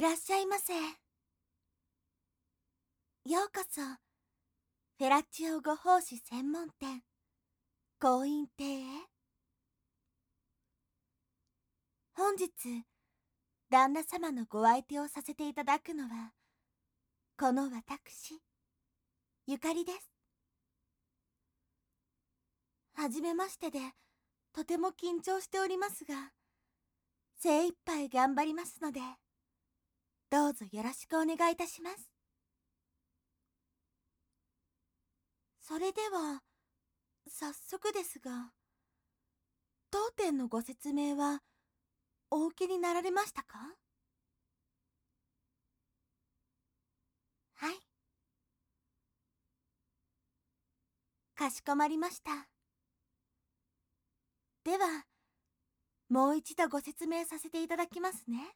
いらっしゃいませ。ようこそ、フェラチオご奉仕専門店、光陰亭へ。本日、旦那様のご相手をさせていただくのは、この私、ゆかりです。はじめましてで、とても緊張しておりますが、精一杯頑張りますので、どうぞよろしくお願いいたします。それでは、早速ですが、当店のご説明は、お受けになられましたか？はい。かしこまりました。では、もう一度ご説明させていただきますね。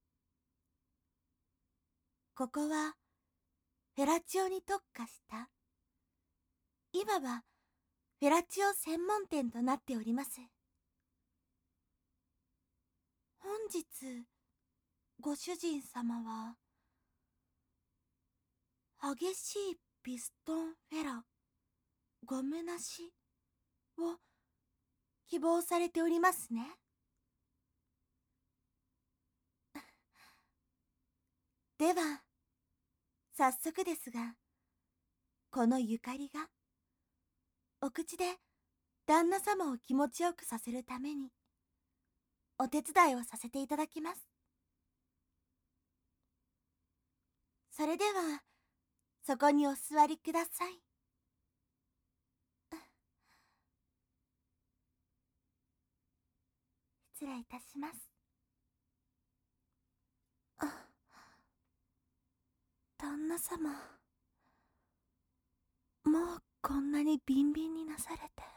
ここは、フェラチオに特化した、いわば、フェラチオ専門店となっております。本日、ご主人様は、激しいピストンフェラ、ゴムなしを希望されておりますね。では、早速ですが、このゆかりが、お口で旦那様を気持ちよくさせるために、お手伝いをさせていただきます。それでは、そこにお座りください。失礼いたします。旦那様、もうこんなにビンビンになされて、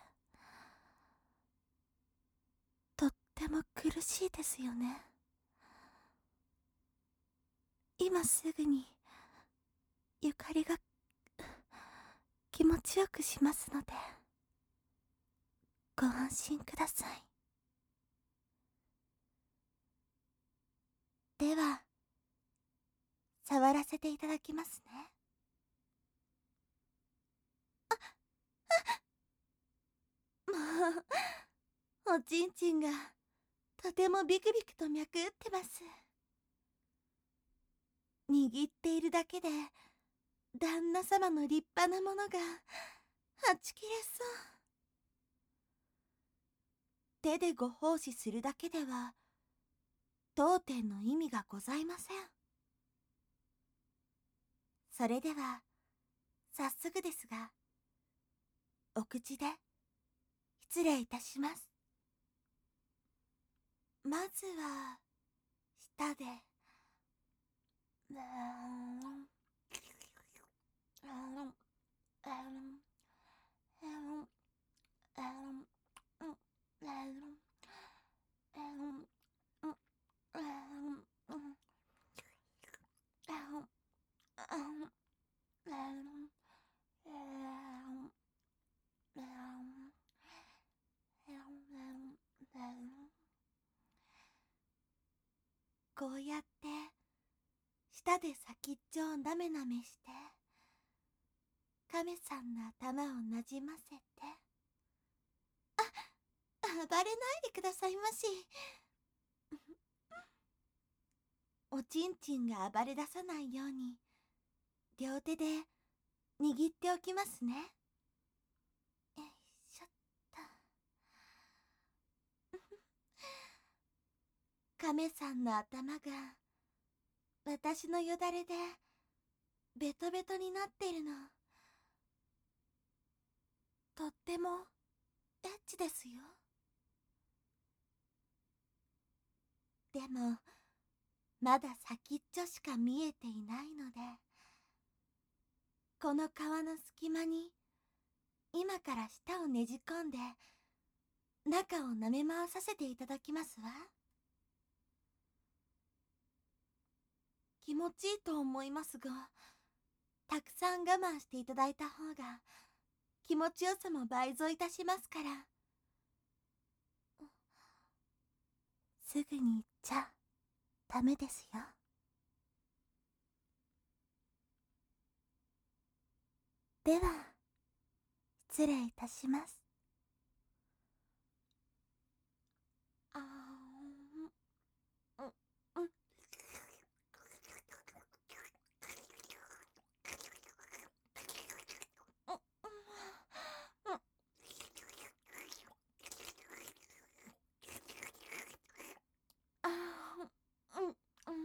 とっても苦しいですよね。今すぐに、ゆかりが、気持ちよくしますので、ご安心ください。では、触らせていただきますね。もう、おちんちんが、とてもビクビクと脈打ってます。握っているだけで、旦那様の立派なものが、はち切れそう。手でご奉仕するだけでは、当店の意味がございません。それでは、早速ですが、お口で、失礼いたします。まずは、舌で、こうやって、舌で先っちょをなめなめして、亀さんの頭をなじませて、暴れないでくださいまし。おちんちんが暴れ出さないように、両手で握っておきますね。よいしょっと。亀さんの頭が、私のよだれで、ベトベトになってるの。とっても、エッチですよ。でも、まだ先っちょしか見えていないので、この皮の隙間に、今から舌をねじ込んで、中を舐め回させていただきますわ。気持ちいいと思いますが、たくさん我慢していただいた方が、気持ちよさも倍増いたしますから。すぐに言っちゃダメですよ。 します。あーん、うん、うん、うん、うん、あーん、うん、うん、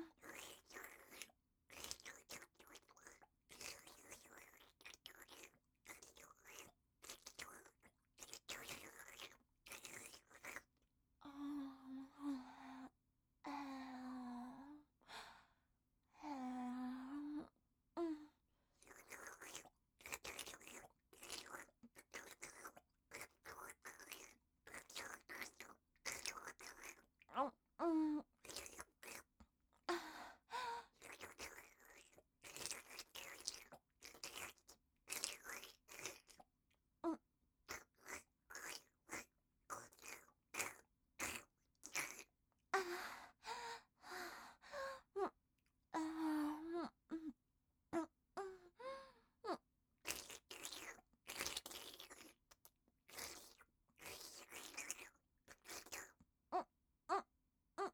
あーあーうん、うん、うん、うん、あーうん、あーうん、うん、うん、うん、うん、うん、うん、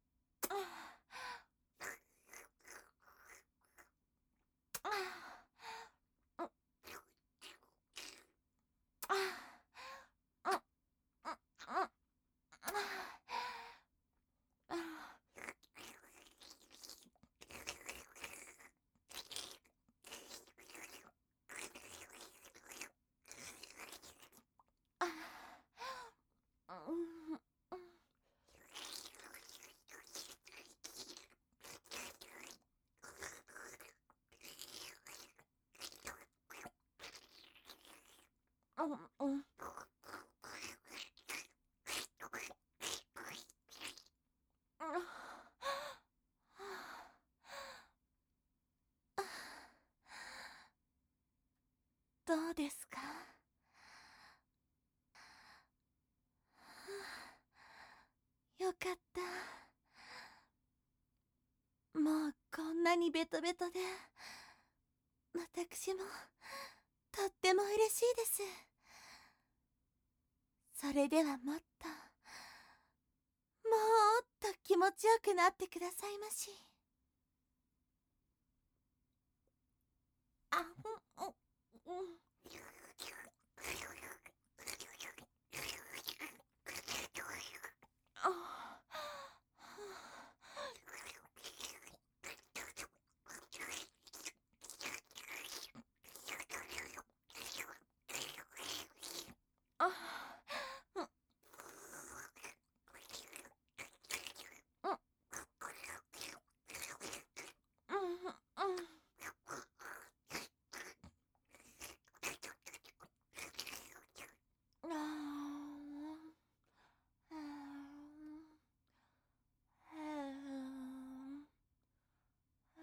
うん、うん、どうですか？よかった。もうこんなにベトベトで、私もとっても嬉しいです。それではもっと、もっと気持ちよくなってくださいまし。あ、うん、うん、うん。あ、あ、うん、うん、うん、うん、うん。あーあーあ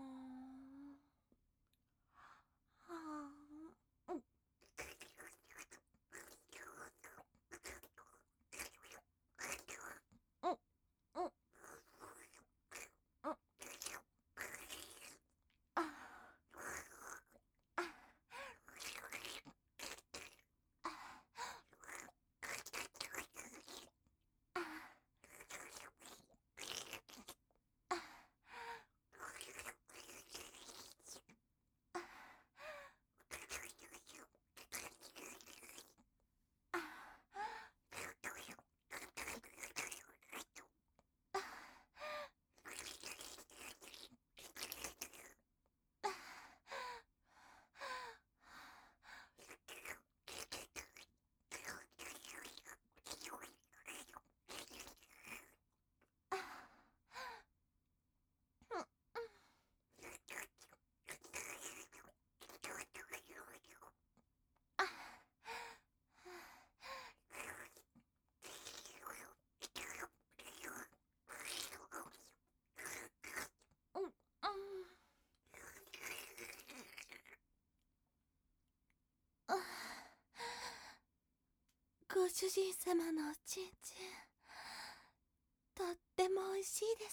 ーあーうん、うん、うん、うん、あ、あ、あ、あ、あ、うん、うん。あ、ご主人様のおちんちん、とっても美味しいです。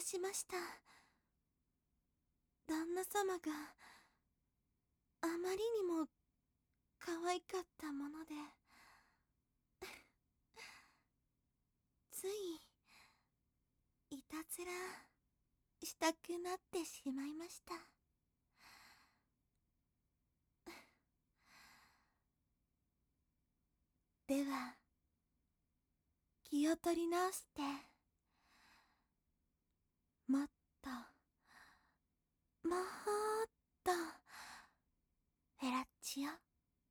しました。旦那様があまりにも可愛かったものでついいたずらしたくなってしまいました。では気を取り直してもっともっとフェラチオ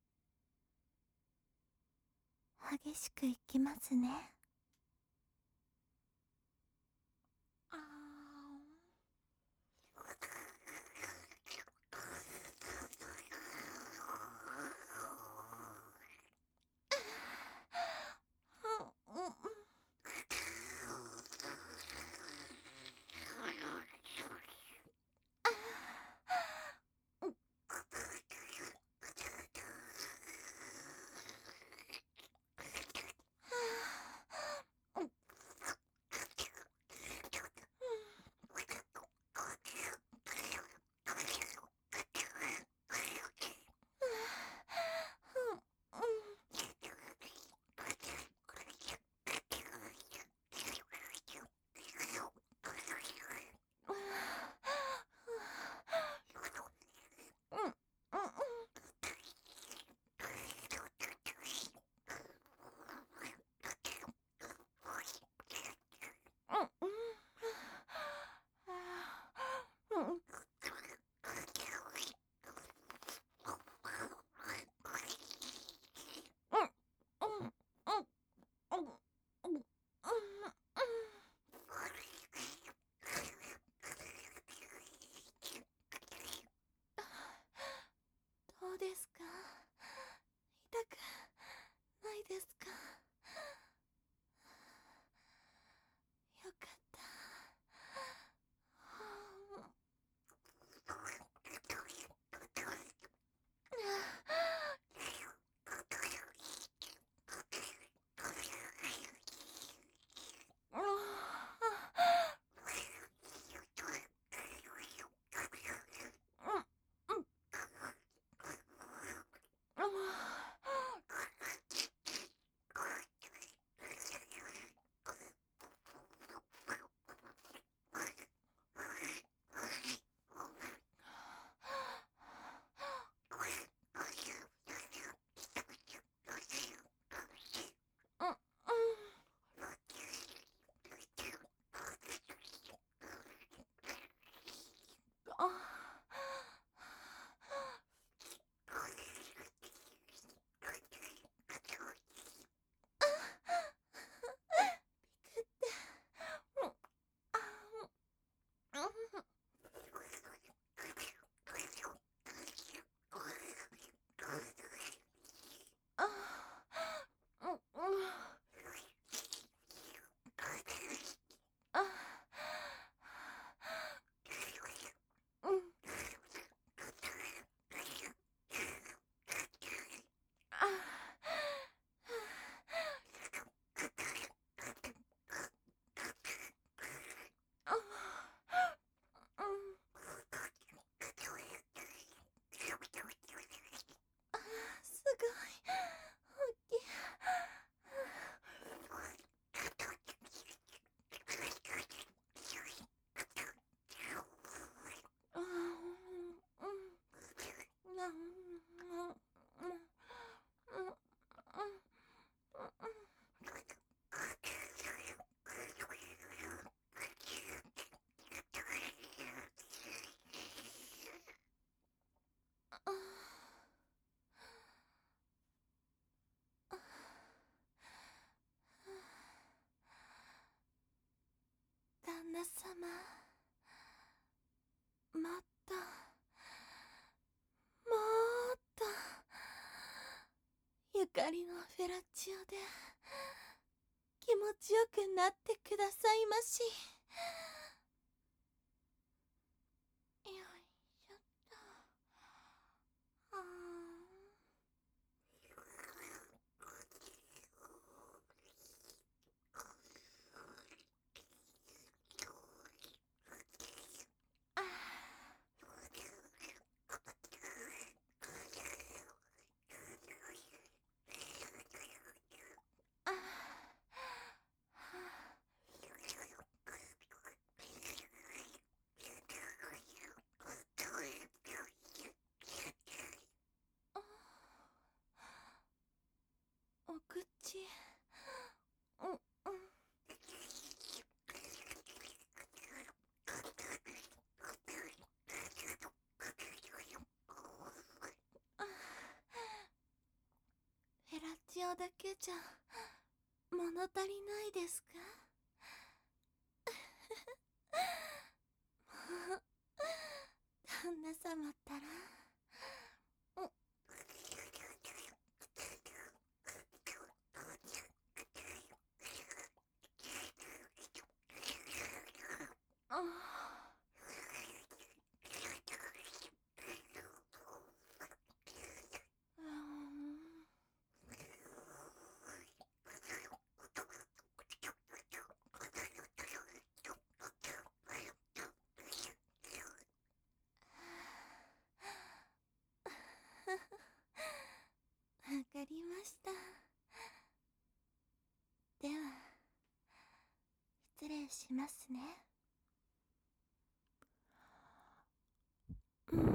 激しくいきますね。あどうですか？痛くないですか？よかった。すごい大きい。旦那様、もっともっとゆかりのフェラチオで気持ちよくなってくださいまし。よいしょっと。 オだけじゃ物足りないですか？もう旦那様ったら。あわかりました。では、失礼しますね。うん。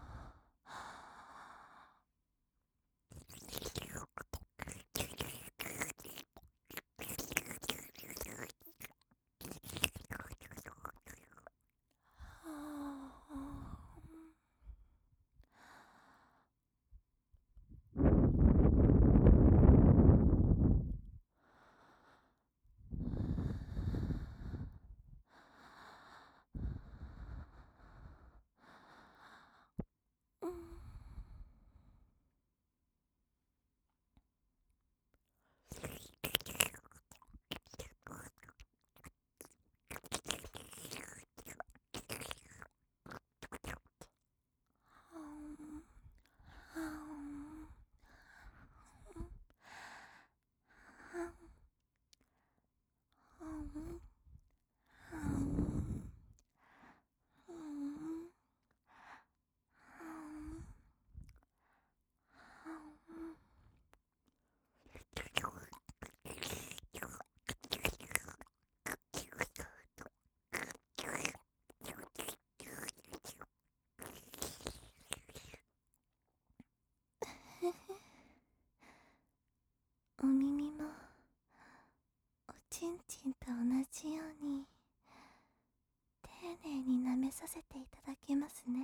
お耳もおちんちんと同じように丁寧に舐めさせていただきますね。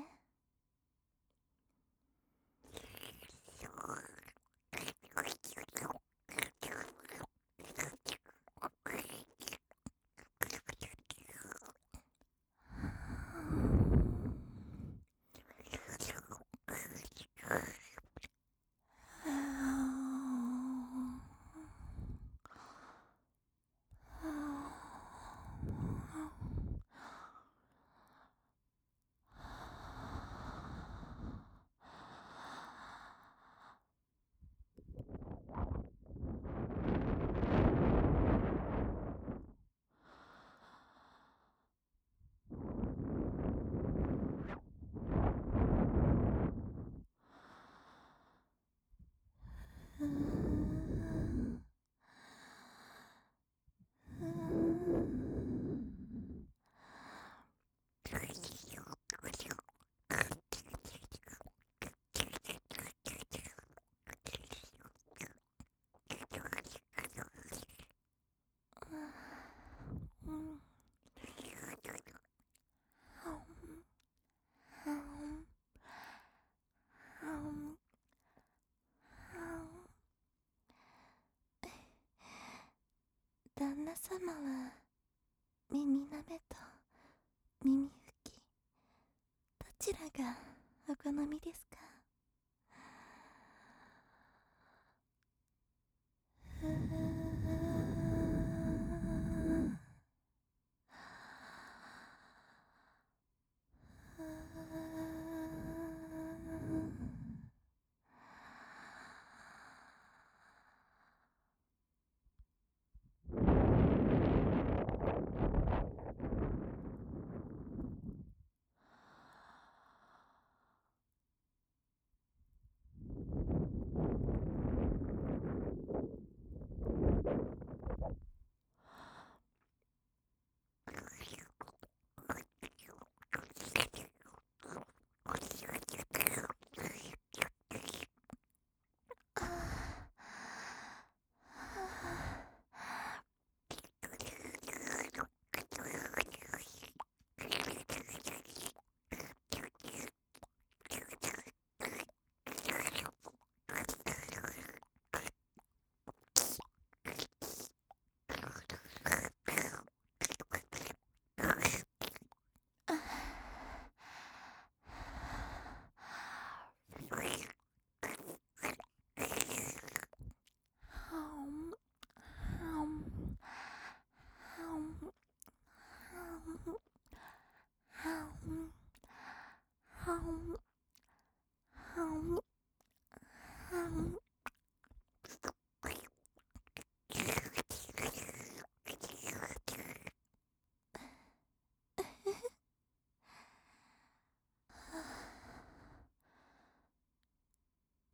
旦那様は耳なめと耳拭き、どちらがお好みですか？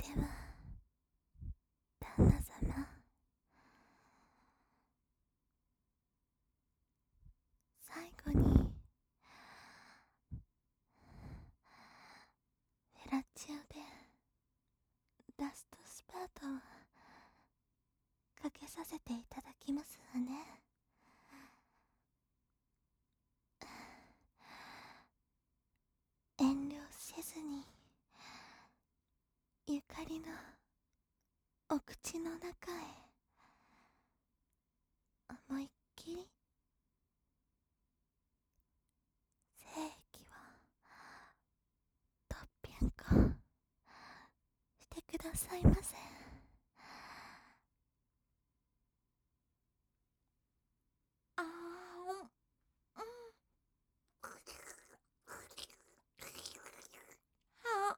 では旦那様、最後にフェラチオでラストスパートをかけさせていただきますわね。遠慮せずにゆかりのお口の中へ思いっきり精液をとっぴゃんこしてくださいませ。あーん、は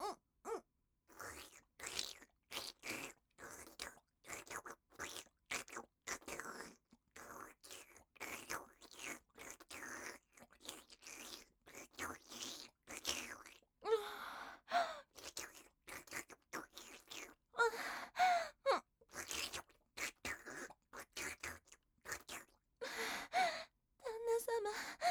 旦那様、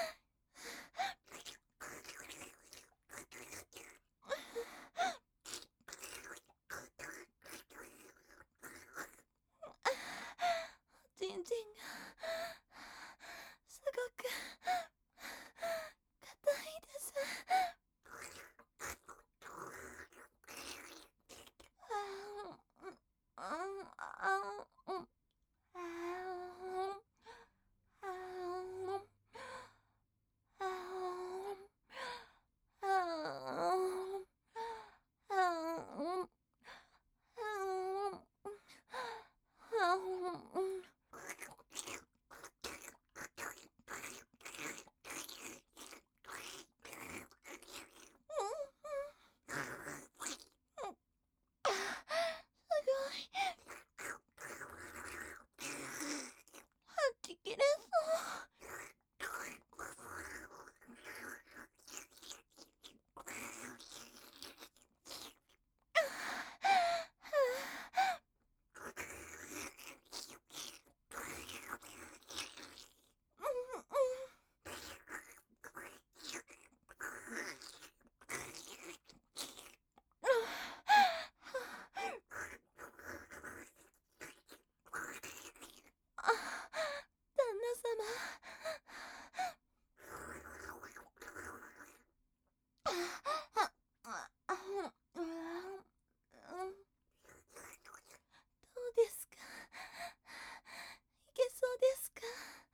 おちんちんがすごく硬いです。吐ききれそう。旦那様、どうですか？いけそうですか？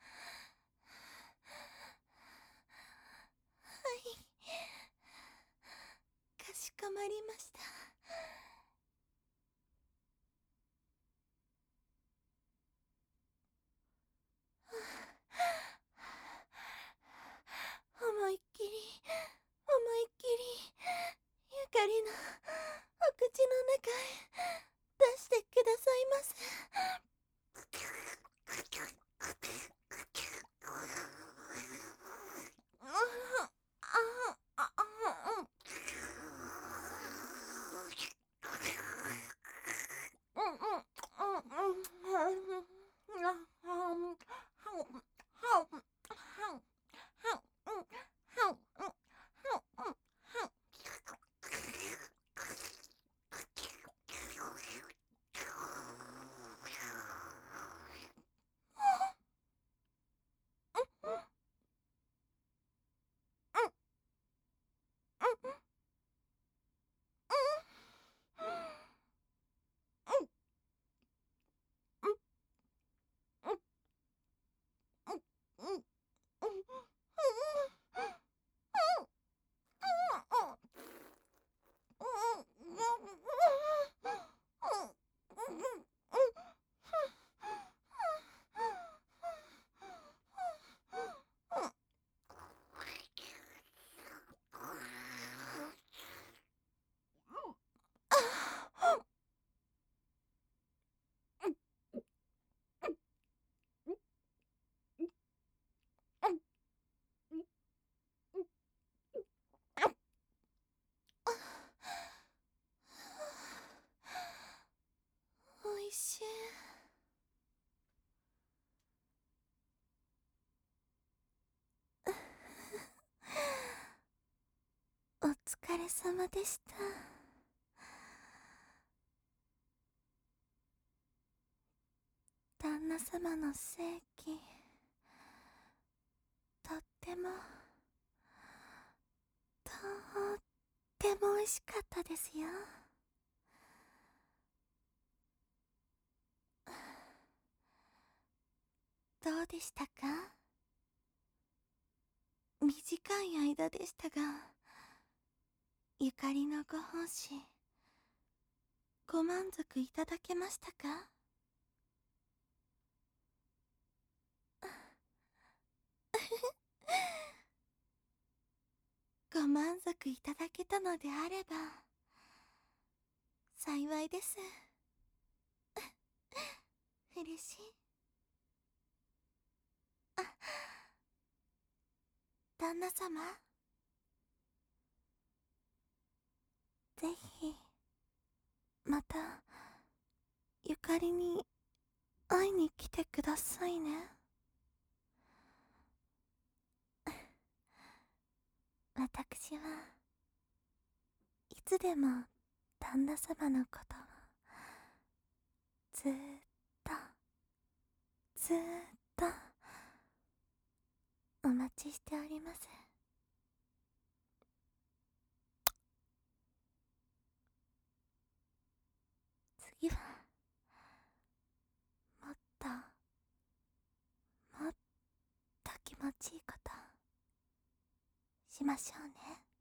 はい、かしこまりました。思いっきり、思いっきり、ゆかりのお口の中へ出してくださいませ。 疲れ様でした。旦那様の正規、とっても、とっても美味しかったですよ。どうでしたか？短い間でしたが、ゆかりのご奉仕、ご満足いただけましたか？ご満足いただけたのであれば、幸いです。嬉しい。あ、旦那様、ぜひ、また、ゆかりに会いに来てくださいね。私はいつでも旦那様のことをずーっとずーっとお待ちしております。次はもっともっと気持ちいいことしましょうね。